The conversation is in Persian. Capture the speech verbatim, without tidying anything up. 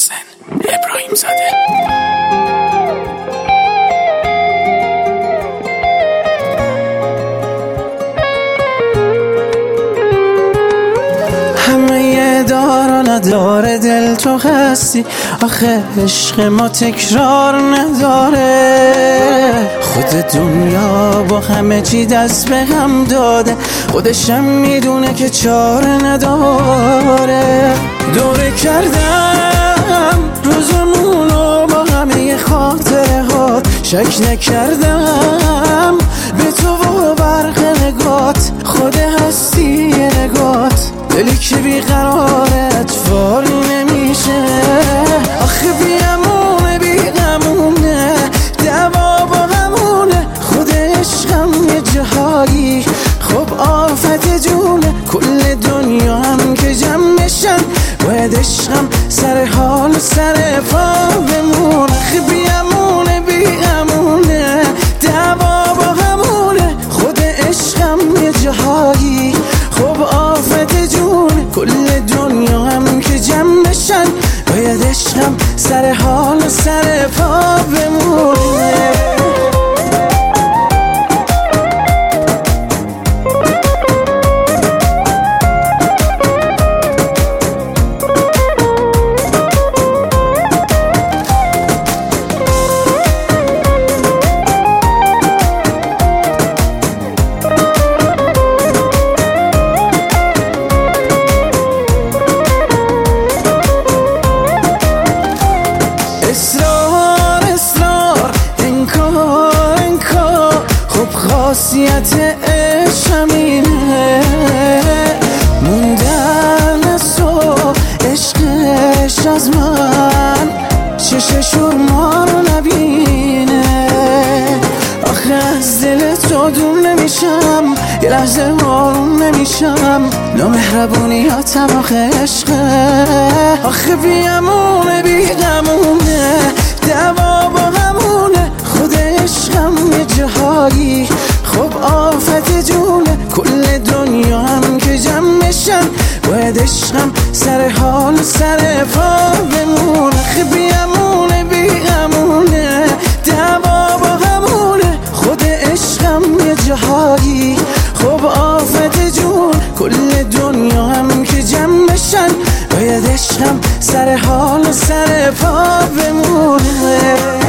محسن ابراهیم زاده. همه دار و نداره دل تو هستی، آخه عشق ما تکرار نداره. خود دنیا با همه چی دست به هم داده، خودشم میدونه که چاره نداره. دوره کردم روزمونو با همه خاطره هات، شک نکردم به تو و برق نگات، خود هستی نگات، دلی که بیقرارت فاری نمیشه. آخه بیامونه بیغمونه، دوا با همونه، خود عشقم یه جهایی خب آفت جونه. کل دنیا هم که جمع بشن باید عشقم سر حال سر پا بمونه. آخه بیامونه بیغمونه، دوا با همونه، خود عشقم یه جهایی خب آفت جونه. کل دنیا هم که جمع بشن باید عشقم سر حال سر پا بمونه. اصرار اصرار انکار انکار، خب خاصیت عشق همینه. موندن از تو عشقش از من، چششور ما رو نبینه. آخه از دل تو دور نمیشم، یه لحظه آروم نمیشم، نامهربونیاتم آخه عشقه. آخه بیامونه بیغمونه، دوا با همونه، خود عشقم یه جهایی خب آفت جونه. کل دنیا هم که جمع بشن باید عشقم سر حال سر پا بمونه. آخه بیامونه بیغمونه، دوا با همونه، خود عشقم یه جهایی خب آفت جون. کل دنیا هم که جمع بشن باید عشقم سر حال سر پا بمونه.